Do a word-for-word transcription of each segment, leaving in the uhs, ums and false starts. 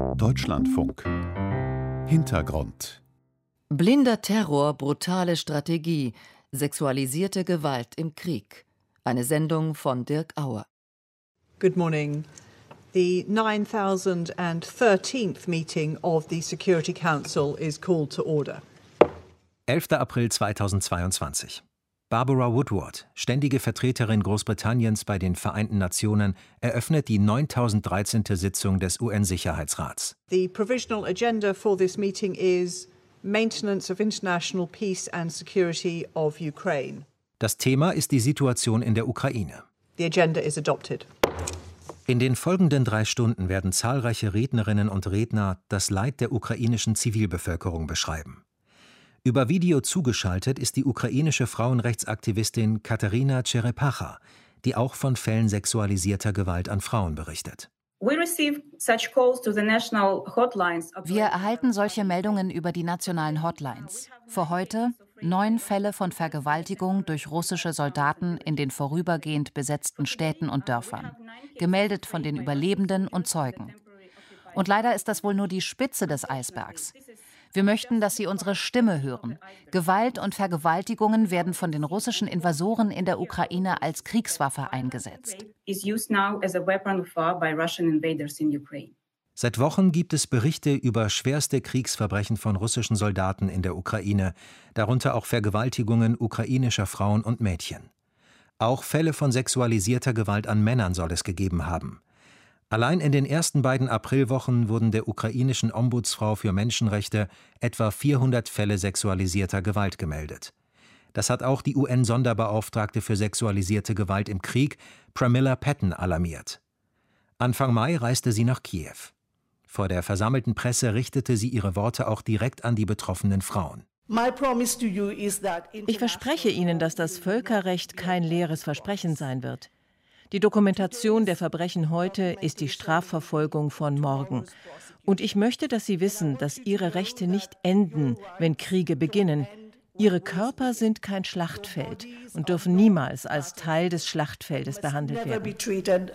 Deutschlandfunk. Hintergrund. Blinder Terror, brutale Strategie, sexualisierte Gewalt im Krieg. Eine Sendung von Dirk Auer. Good morning. The nine thousand thirteenth meeting of the Security Council is called to order. elfter April zweitausendzweiundzwanzig. Barbara Woodward, ständige Vertreterin Großbritanniens bei den Vereinten Nationen, eröffnet die neuntausenddreizehnte Sitzung des U N-Sicherheitsrats. The provisional agenda for this meeting is Maintenance of International Peace and Security of Ukraine. Das Thema ist die Situation in der Ukraine. The agenda is adopted. In den folgenden drei Stunden werden zahlreiche Rednerinnen und Redner das Leid der ukrainischen Zivilbevölkerung beschreiben. Über Video zugeschaltet ist die ukrainische Frauenrechtsaktivistin Kateryna Czerepacha, die auch von Fällen sexualisierter Gewalt an Frauen berichtet. Wir erhalten solche Meldungen über die nationalen Hotlines. Für heute neun Fälle von Vergewaltigung durch russische Soldaten in den vorübergehend besetzten Städten und Dörfern, gemeldet von den Überlebenden und Zeugen. Und leider ist das wohl nur die Spitze des Eisbergs. Wir möchten, dass Sie unsere Stimme hören. Gewalt und Vergewaltigungen werden von den russischen Invasoren in der Ukraine als Kriegswaffe eingesetzt. Seit Wochen gibt es Berichte über schwerste Kriegsverbrechen von russischen Soldaten in der Ukraine, darunter auch Vergewaltigungen ukrainischer Frauen und Mädchen. Auch Fälle von sexualisierter Gewalt an Männern soll es gegeben haben. Allein in den ersten beiden Aprilwochen wurden der ukrainischen Ombudsfrau für Menschenrechte etwa vierhundert Fälle sexualisierter Gewalt gemeldet. Das hat auch die U N-Sonderbeauftragte für sexualisierte Gewalt im Krieg, Pramila Patten, alarmiert. Anfang Mai reiste sie nach Kiew. Vor der versammelten Presse richtete sie ihre Worte auch direkt an die betroffenen Frauen. Ich verspreche Ihnen, dass das Völkerrecht kein leeres Versprechen sein wird. Die Dokumentation der Verbrechen heute ist die Strafverfolgung von morgen. Und ich möchte, dass Sie wissen, dass Ihre Rechte nicht enden, wenn Kriege beginnen. Ihre Körper sind kein Schlachtfeld und dürfen niemals als Teil des Schlachtfeldes behandelt werden.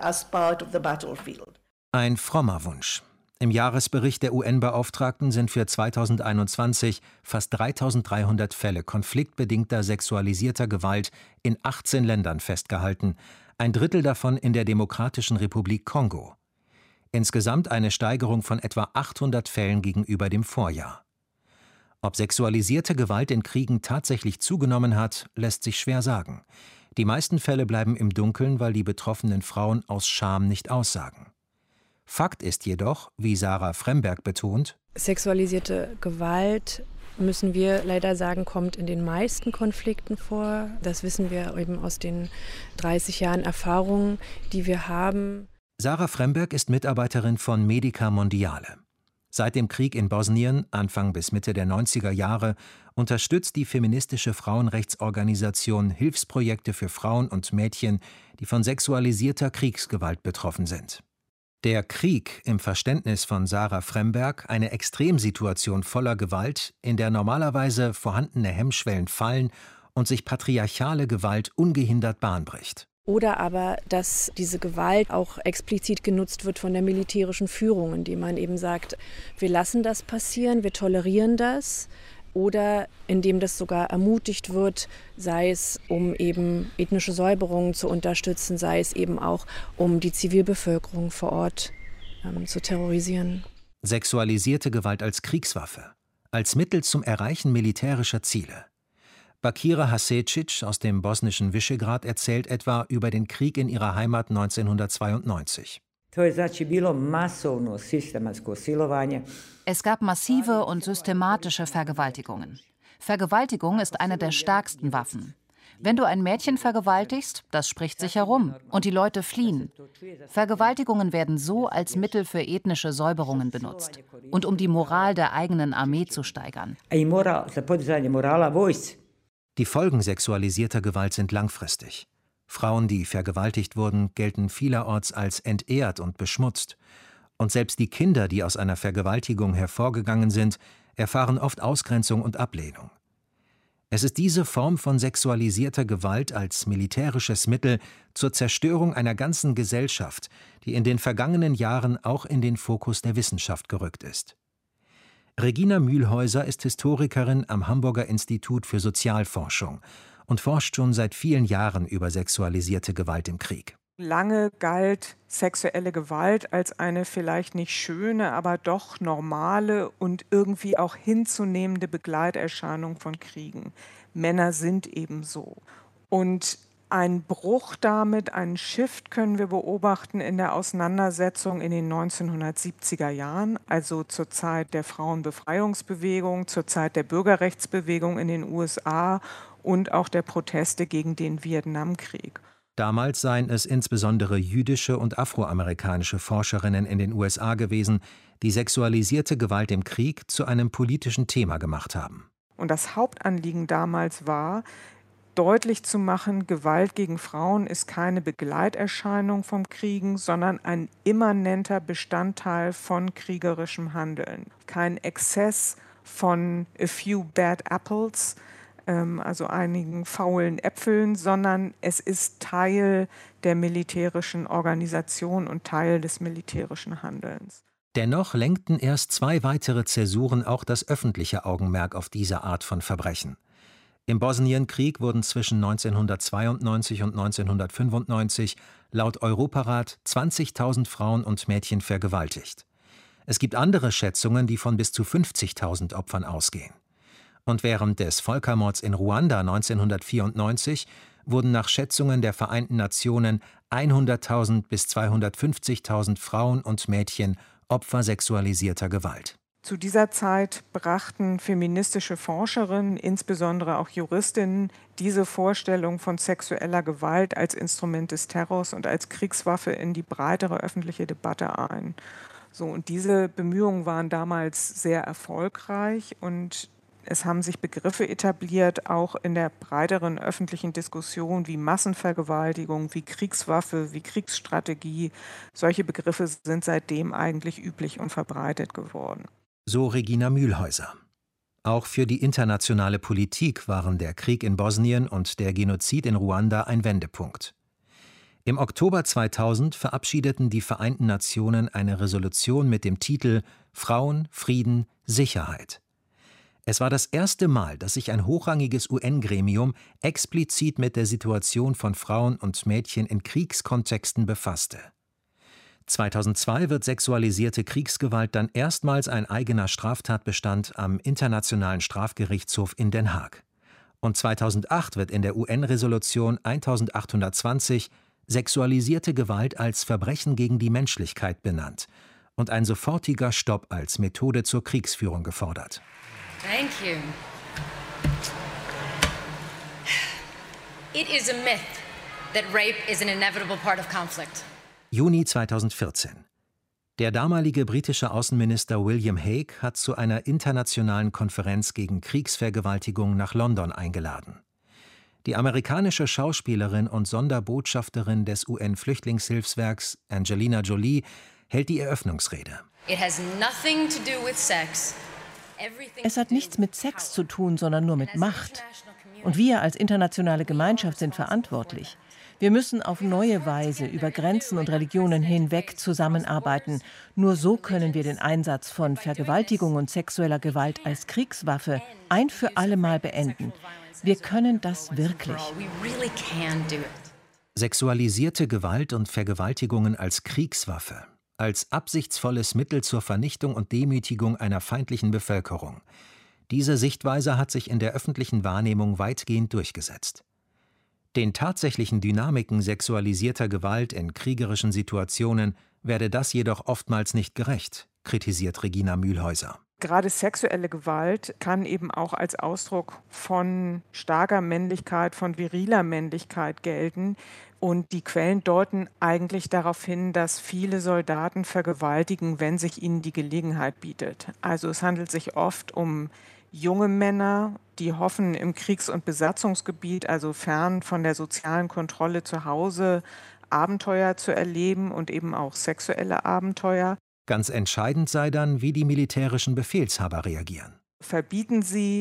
Ein frommer Wunsch. Im Jahresbericht der U N-Beauftragten sind für zweitausendeinundzwanzig fast dreitausenddreihundert Fälle konfliktbedingter sexualisierter Gewalt in achtzehn Ländern festgehalten, ein Drittel davon in der Demokratischen Republik Kongo. Insgesamt eine Steigerung von etwa achthundert Fällen gegenüber dem Vorjahr. Ob sexualisierte Gewalt in Kriegen tatsächlich zugenommen hat, lässt sich schwer sagen. Die meisten Fälle bleiben im Dunkeln, weil die betroffenen Frauen aus Scham nicht aussagen. Fakt ist jedoch, wie Sarah Fremberg betont, sexualisierte Gewalt, müssen wir leider sagen, kommt in den meisten Konflikten vor. Das wissen wir eben aus den dreißig Jahren Erfahrung, die wir haben. Sarah Fremberg ist Mitarbeiterin von Medica Mondiale. Seit dem Krieg in Bosnien, Anfang bis Mitte der neunziger Jahre, unterstützt die feministische Frauenrechtsorganisation Hilfsprojekte für Frauen und Mädchen, die von sexualisierter Kriegsgewalt betroffen sind. Der Krieg, im Verständnis von Sarah Fremberg, eine Extremsituation voller Gewalt, in der normalerweise vorhandene Hemmschwellen fallen und sich patriarchale Gewalt ungehindert Bahn bricht. Oder aber, dass diese Gewalt auch explizit genutzt wird von der militärischen Führung, indem man eben sagt, wir lassen das passieren, wir tolerieren das. Oder indem das sogar ermutigt wird, sei es um eben ethnische Säuberungen zu unterstützen, sei es eben auch um die Zivilbevölkerung vor Ort ähm, zu terrorisieren. Sexualisierte Gewalt als Kriegswaffe, als Mittel zum Erreichen militärischer Ziele. Bakira Hasecic aus dem bosnischen Visegrad erzählt etwa über den Krieg in ihrer Heimat neunzehnhundertzweiundneunzig. Es gab massive und systematische Vergewaltigungen. Vergewaltigung ist eine der stärksten Waffen. Wenn du ein Mädchen vergewaltigst, das spricht sich herum und die Leute fliehen. Vergewaltigungen werden so als Mittel für ethnische Säuberungen benutzt und um die Moral der eigenen Armee zu steigern. Die Folgen sexualisierter Gewalt sind langfristig. Frauen, die vergewaltigt wurden, gelten vielerorts als entehrt und beschmutzt. Und selbst die Kinder, die aus einer Vergewaltigung hervorgegangen sind, erfahren oft Ausgrenzung und Ablehnung. Es ist diese Form von sexualisierter Gewalt als militärisches Mittel zur Zerstörung einer ganzen Gesellschaft, die in den vergangenen Jahren auch in den Fokus der Wissenschaft gerückt ist. Regina Mühlhäuser ist Historikerin am Hamburger Institut für Sozialforschung und forscht schon seit vielen Jahren über sexualisierte Gewalt im Krieg. Lange galt sexuelle Gewalt als eine vielleicht nicht schöne, aber doch normale und irgendwie auch hinzunehmende Begleiterscheinung von Kriegen. Männer sind eben so. Und ein Bruch damit, einen Shift können wir beobachten in der Auseinandersetzung in den neunzehnhundertsiebziger Jahren, also zur Zeit der Frauenbefreiungsbewegung, zur Zeit der Bürgerrechtsbewegung in den U S A und auch der Proteste gegen den Vietnamkrieg. Damals seien es insbesondere jüdische und afroamerikanische Forscherinnen in den U S A gewesen, die sexualisierte Gewalt im Krieg zu einem politischen Thema gemacht haben. Und das Hauptanliegen damals war, deutlich zu machen, Gewalt gegen Frauen ist keine Begleiterscheinung vom Kriegen, sondern ein immanenter Bestandteil von kriegerischem Handeln. Kein Exzess von a few bad apples, also einigen faulen Äpfeln, sondern es ist Teil der militärischen Organisation und Teil des militärischen Handelns. Dennoch lenkten erst zwei weitere Zäsuren auch das öffentliche Augenmerk auf diese Art von Verbrechen. Im Bosnienkrieg wurden zwischen neunzehnhundertzweiundneunzig und neunzehnhundertfünfundneunzig laut Europarat zwanzigtausend Frauen und Mädchen vergewaltigt. Es gibt andere Schätzungen, die von bis zu fünfzigtausend Opfern ausgehen. Und während des Völkermords in Ruanda neunzehnhundertvierundneunzig wurden nach Schätzungen der Vereinten Nationen hunderttausend bis zweihundertfünfzigtausend Frauen und Mädchen Opfer sexualisierter Gewalt. Zu dieser Zeit brachten feministische Forscherinnen, insbesondere auch Juristinnen, diese Vorstellung von sexueller Gewalt als Instrument des Terrors und als Kriegswaffe in die breitere öffentliche Debatte ein. So, und diese Bemühungen waren damals sehr erfolgreich und es haben sich Begriffe etabliert, auch in der breiteren öffentlichen Diskussion wie Massenvergewaltigung, wie Kriegswaffe, wie Kriegsstrategie. Solche Begriffe sind seitdem eigentlich üblich und verbreitet geworden. So Regina Mühlhäuser. Auch für die internationale Politik waren der Krieg in Bosnien und der Genozid in Ruanda ein Wendepunkt. Im Oktober zweitausend verabschiedeten die Vereinten Nationen eine Resolution mit dem Titel »Frauen, Frieden, Sicherheit«. Es war das erste Mal, dass sich ein hochrangiges U N-Gremium explizit mit der Situation von Frauen und Mädchen in Kriegskontexten befasste. zweitausendzwei wird sexualisierte Kriegsgewalt dann erstmals ein eigener Straftatbestand am Internationalen Strafgerichtshof in Den Haag. Und zweitausendacht wird in der U N-Resolution eintausendachthundertzwanzig sexualisierte Gewalt als Verbrechen gegen die Menschlichkeit benannt und ein sofortiger Stopp als Methode zur Kriegsführung gefordert. Thank you. It is a myth that rape is an inevitable part of conflict. Juni zweitausendvierzehn. Der damalige britische Außenminister William Hague hat zu einer internationalen Konferenz gegen Kriegsvergewaltigung nach London eingeladen. Die amerikanische Schauspielerin und Sonderbotschafterin des U N-Flüchtlingshilfswerks Angelina Jolie hält die Eröffnungsrede. It has nothing to do with sex. Es hat nichts mit Sex zu tun, sondern nur mit Macht. Und wir als internationale Gemeinschaft sind verantwortlich. Wir müssen auf neue Weise über Grenzen und Religionen hinweg zusammenarbeiten. Nur so können wir den Einsatz von Vergewaltigung und sexueller Gewalt als Kriegswaffe ein für alle Mal beenden. Wir können das wirklich. Sexualisierte Gewalt und Vergewaltigungen als Kriegswaffe, als absichtsvolles Mittel zur Vernichtung und Demütigung einer feindlichen Bevölkerung. Diese Sichtweise hat sich in der öffentlichen Wahrnehmung weitgehend durchgesetzt. Den tatsächlichen Dynamiken sexualisierter Gewalt in kriegerischen Situationen werde das jedoch oftmals nicht gerecht, kritisiert Regina Mühlhäuser. Gerade sexuelle Gewalt kann eben auch als Ausdruck von starker Männlichkeit, von viriler Männlichkeit gelten. Und die Quellen deuten eigentlich darauf hin, dass viele Soldaten vergewaltigen, wenn sich ihnen die Gelegenheit bietet. Also es handelt sich oft um junge Männer, die hoffen, im Kriegs- und Besatzungsgebiet, also fern von der sozialen Kontrolle zu Hause, Abenteuer zu erleben und eben auch sexuelle Abenteuer. Ganz entscheidend sei dann, wie die militärischen Befehlshaber reagieren. Verbieten sie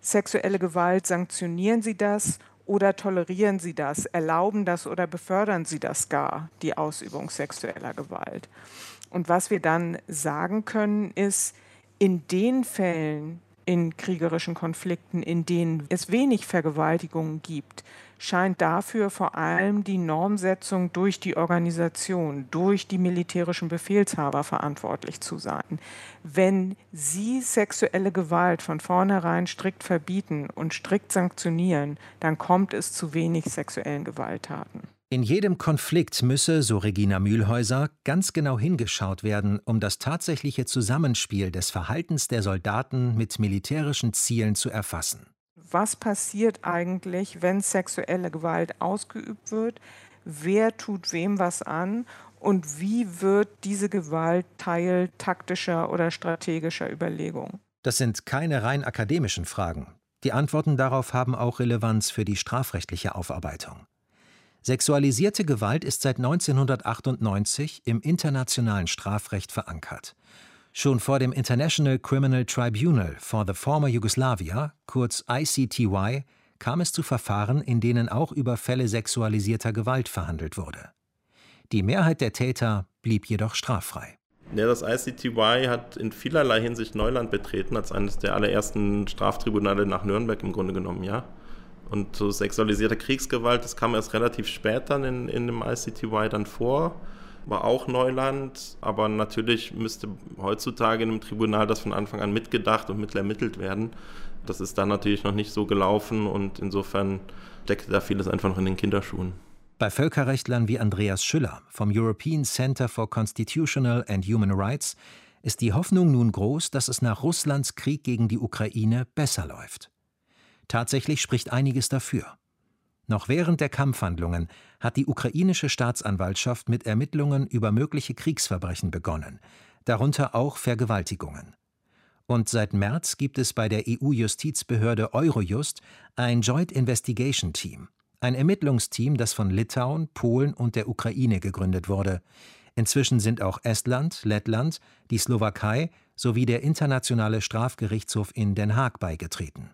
sexuelle Gewalt, sanktionieren Sie das oder tolerieren Sie das, erlauben das oder befördern Sie das gar, die Ausübung sexueller Gewalt? Und was wir dann sagen können, ist, in den Fällen, in kriegerischen Konflikten, in denen es wenig Vergewaltigungen gibt, scheint dafür vor allem die Normsetzung durch die Organisation, durch die militärischen Befehlshaber verantwortlich zu sein. Wenn sie sexuelle Gewalt von vornherein strikt verbieten und strikt sanktionieren, dann kommt es zu wenig sexuellen Gewalttaten. In jedem Konflikt müsse, so Regina Mühlhäuser, ganz genau hingeschaut werden, um das tatsächliche Zusammenspiel des Verhaltens der Soldaten mit militärischen Zielen zu erfassen. Was passiert eigentlich, wenn sexuelle Gewalt ausgeübt wird? Wer tut wem was an? Und wie wird diese Gewalt Teil taktischer oder strategischer Überlegungen? Das sind keine rein akademischen Fragen. Die Antworten darauf haben auch Relevanz für die strafrechtliche Aufarbeitung. Sexualisierte Gewalt ist seit neunzehnhundertachtundneunzig im internationalen Strafrecht verankert. Schon vor dem International Criminal Tribunal for the Former Yugoslavia, kurz I C T Y, kam es zu Verfahren, in denen auch über Fälle sexualisierter Gewalt verhandelt wurde. Die Mehrheit der Täter blieb jedoch straffrei. Ja, das I C T Y hat in vielerlei Hinsicht Neuland betreten, als eines der allerersten Straftribunale nach Nürnberg im Grunde genommen, ja. Und so sexualisierte Kriegsgewalt, das kam erst relativ spät dann in, in dem I C T Y dann vor. War auch Neuland, aber natürlich müsste heutzutage in einem Tribunal das von Anfang an mitgedacht und mitermittelt werden. Das ist dann natürlich noch nicht so gelaufen und insofern steckt da vieles einfach noch in den Kinderschuhen. Bei Völkerrechtlern wie Andreas Schüller vom European Center for Constitutional and Human Rights ist die Hoffnung nun groß, dass es nach Russlands Krieg gegen die Ukraine besser läuft. Tatsächlich spricht einiges dafür. Noch während der Kampfhandlungen hat die ukrainische Staatsanwaltschaft mit Ermittlungen über mögliche Kriegsverbrechen begonnen, darunter auch Vergewaltigungen. Und seit März gibt es bei der E U-Justizbehörde Eurojust ein Joint Investigation Team, ein Ermittlungsteam, das von Litauen, Polen und der Ukraine gegründet wurde. Inzwischen sind auch Estland, Lettland, die Slowakei sowie der Internationale Strafgerichtshof in Den Haag beigetreten.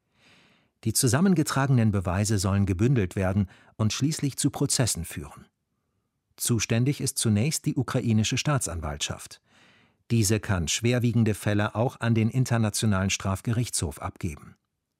Die zusammengetragenen Beweise sollen gebündelt werden und schließlich zu Prozessen führen. Zuständig ist zunächst die ukrainische Staatsanwaltschaft. Diese kann schwerwiegende Fälle auch an den Internationalen Strafgerichtshof abgeben.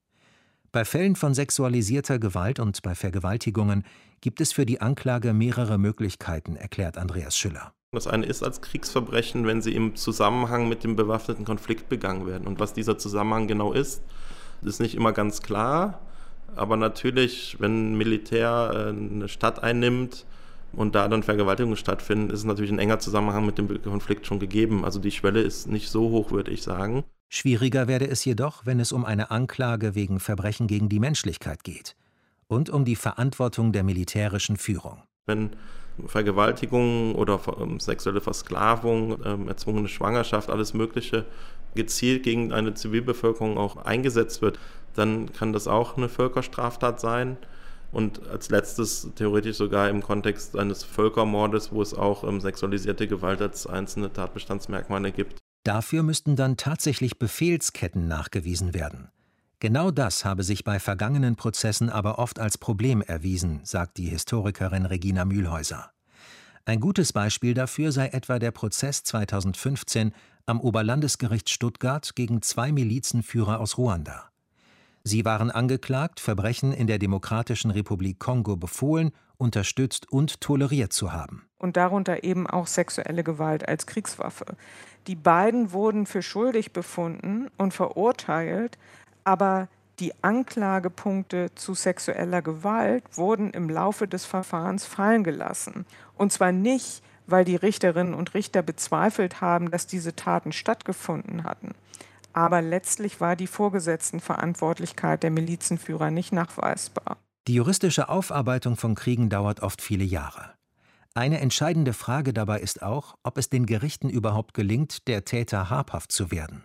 Bei Fällen von sexualisierter Gewalt und bei Vergewaltigungen gibt es für die Anklage mehrere Möglichkeiten, erklärt Andreas Schüller. Das eine ist als Kriegsverbrechen, wenn sie im Zusammenhang mit dem bewaffneten Konflikt begangen werden. Und was dieser Zusammenhang genau ist, ist nicht immer ganz klar, aber natürlich, wenn ein Militär eine Stadt einnimmt und da dann Vergewaltigungen stattfinden, ist es natürlich ein enger Zusammenhang mit dem Konflikt schon gegeben. Also die Schwelle ist nicht so hoch, würde ich sagen. Schwieriger werde es jedoch, wenn es um eine Anklage wegen Verbrechen gegen die Menschlichkeit geht und um die Verantwortung der militärischen Führung. Wenn Vergewaltigung oder sexuelle Versklavung, erzwungene Schwangerschaft, alles Mögliche gezielt gegen eine Zivilbevölkerung auch eingesetzt wird, dann kann das auch eine Völkerstraftat sein. Und als letztes theoretisch sogar im Kontext eines Völkermordes, wo es auch ähm, sexualisierte Gewalt als einzelne Tatbestandsmerkmale gibt. Dafür müssten dann tatsächlich Befehlsketten nachgewiesen werden. Genau das habe sich bei vergangenen Prozessen aber oft als Problem erwiesen, sagt die Historikerin Regina Mühlhäuser. Ein gutes Beispiel dafür sei etwa der Prozess zweitausendfünfzehn am Oberlandesgericht Stuttgart gegen zwei Milizenführer aus Ruanda. Sie waren angeklagt, Verbrechen in der Demokratischen Republik Kongo befohlen, unterstützt und toleriert zu haben. Und darunter eben auch sexuelle Gewalt als Kriegswaffe. Die beiden wurden für schuldig befunden und verurteilt, aber die Anklagepunkte zu sexueller Gewalt wurden im Laufe des Verfahrens fallen gelassen. Und zwar nicht, weil die Richterinnen und Richter bezweifelt haben, dass diese Taten stattgefunden hatten. Aber letztlich war die Vorgesetztenverantwortlichkeit der Milizenführer nicht nachweisbar. Die juristische Aufarbeitung von Kriegen dauert oft viele Jahre. Eine entscheidende Frage dabei ist auch, ob es den Gerichten überhaupt gelingt, der Täter habhaft zu werden.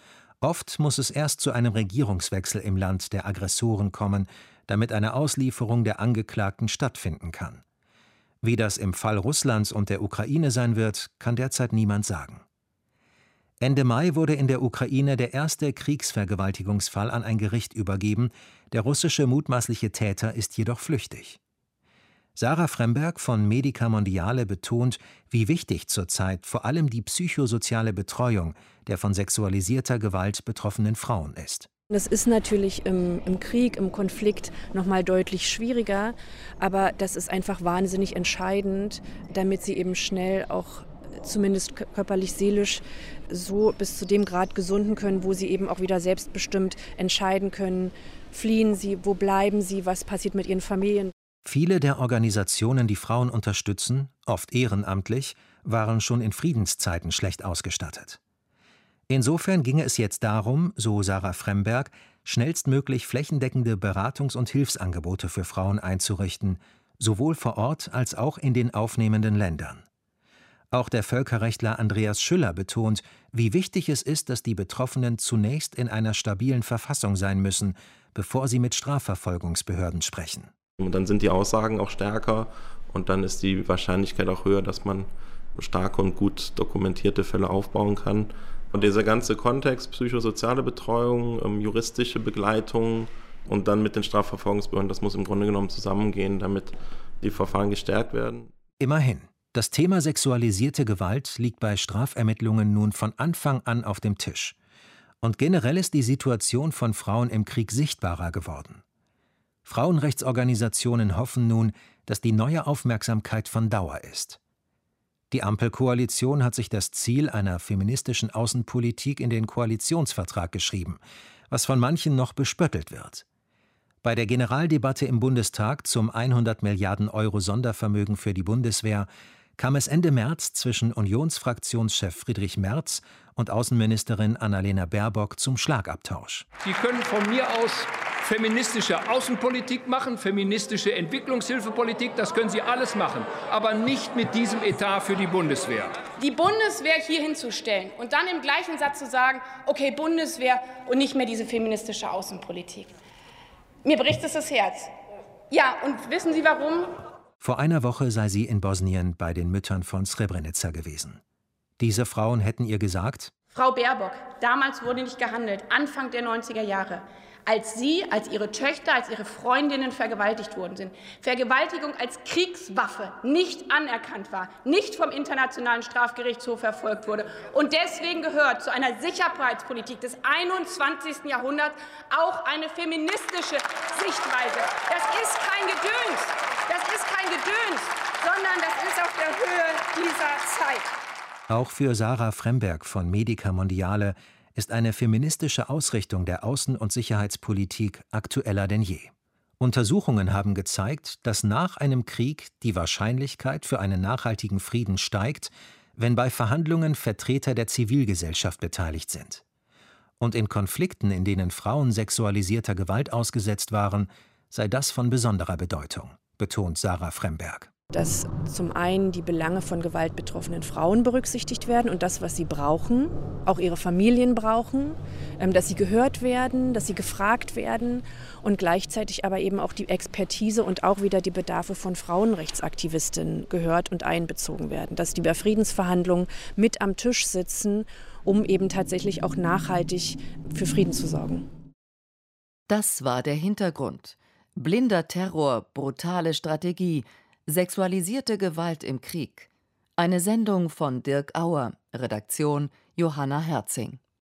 Oft muss es erst zu einem Regierungswechsel im Land der Aggressoren kommen, damit eine Auslieferung der Angeklagten stattfinden kann. Wie das im Fall Russlands und der Ukraine sein wird, kann derzeit niemand sagen. Ende Mai wurde in der Ukraine der erste Kriegsvergewaltigungsfall an ein Gericht übergeben, der russische mutmaßliche Täter ist jedoch flüchtig. Sarah Fremberg von Medica Mondiale betont, wie wichtig zurzeit vor allem die psychosoziale Betreuung der von sexualisierter Gewalt betroffenen Frauen ist. Das ist natürlich im, im Krieg, im Konflikt noch mal deutlich schwieriger, aber das ist einfach wahnsinnig entscheidend, damit sie eben schnell auch zumindest körperlich, seelisch so bis zu dem Grad gesunden können, wo sie eben auch wieder selbstbestimmt entscheiden können, fliehen sie, wo bleiben sie, was passiert mit ihren Familien. Viele der Organisationen, die Frauen unterstützen, oft ehrenamtlich, waren schon in Friedenszeiten schlecht ausgestattet. Insofern ginge es jetzt darum, so Sarah Fremberg, schnellstmöglich flächendeckende Beratungs- und Hilfsangebote für Frauen einzurichten, sowohl vor Ort als auch in den aufnehmenden Ländern. Auch der Völkerrechtler Andreas Schüller betont, wie wichtig es ist, dass die Betroffenen zunächst in einer stabilen Verfassung sein müssen, bevor sie mit Strafverfolgungsbehörden sprechen. Und dann sind die Aussagen auch stärker und dann ist die Wahrscheinlichkeit auch höher, dass man starke und gut dokumentierte Fälle aufbauen kann. Und dieser ganze Kontext, psychosoziale Betreuung, juristische Begleitung und dann mit den Strafverfolgungsbehörden, das muss im Grunde genommen zusammengehen, damit die Verfahren gestärkt werden. Immerhin, das Thema sexualisierte Gewalt liegt bei Strafermittlungen nun von Anfang an auf dem Tisch. Und generell ist die Situation von Frauen im Krieg sichtbarer geworden. Frauenrechtsorganisationen hoffen nun, dass die neue Aufmerksamkeit von Dauer ist. Die Ampelkoalition hat sich das Ziel einer feministischen Außenpolitik in den Koalitionsvertrag geschrieben, was von manchen noch bespöttelt wird. Bei der Generaldebatte im Bundestag zum hundert Milliarden Euro Sondervermögen für die Bundeswehr kam es Ende März zwischen Unionsfraktionschef Friedrich Merz und Außenministerin Annalena Baerbock zum Schlagabtausch. Sie können von mir aus feministische Außenpolitik machen, feministische Entwicklungshilfepolitik, das können Sie alles machen, aber nicht mit diesem Etat für die Bundeswehr. Die Bundeswehr hier hinzustellen und dann im gleichen Satz zu sagen, okay, Bundeswehr und nicht mehr diese feministische Außenpolitik. Mir bricht es das Herz. Ja, und wissen Sie warum? Vor einer Woche sei sie in Bosnien bei den Müttern von Srebrenica gewesen. Diese Frauen hätten ihr gesagt: Frau Baerbock, damals wurde nicht gehandelt, Anfang der neunziger Jahre, als Sie, als Ihre Töchter, als Ihre Freundinnen vergewaltigt worden sind. Vergewaltigung als Kriegswaffe nicht anerkannt war, nicht vom Internationalen Strafgerichtshof verfolgt wurde. Und deswegen gehört zu einer Sicherheitspolitik des einundzwanzigsten Jahrhunderts auch eine feministische Sichtweise. Das ist kein Gedöns, das ist kein Gedöns, sondern das ist auf der Höhe dieser Zeit. Auch für Sarah Fremberg von Medica Mondiale ist eine feministische Ausrichtung der Außen- und Sicherheitspolitik aktueller denn je. Untersuchungen haben gezeigt, dass nach einem Krieg die Wahrscheinlichkeit für einen nachhaltigen Frieden steigt, wenn bei Verhandlungen Vertreter der Zivilgesellschaft beteiligt sind. Und in Konflikten, in denen Frauen sexualisierter Gewalt ausgesetzt waren, sei das von besonderer Bedeutung, betont Sarah Fremberg. Dass zum einen die Belange von gewaltbetroffenen Frauen berücksichtigt werden und das, was sie brauchen, auch ihre Familien brauchen, dass sie gehört werden, dass sie gefragt werden und gleichzeitig aber eben auch die Expertise und auch wieder die Bedarfe von Frauenrechtsaktivistinnen gehört und einbezogen werden, dass die bei Friedensverhandlungen mit am Tisch sitzen, um eben tatsächlich auch nachhaltig für Frieden zu sorgen. Das war der Hintergrund. Blinder Terror, brutale Strategie, sexualisierte Gewalt im Krieg. Eine Sendung von Dirk Auer, Redaktion Johanna Herzing.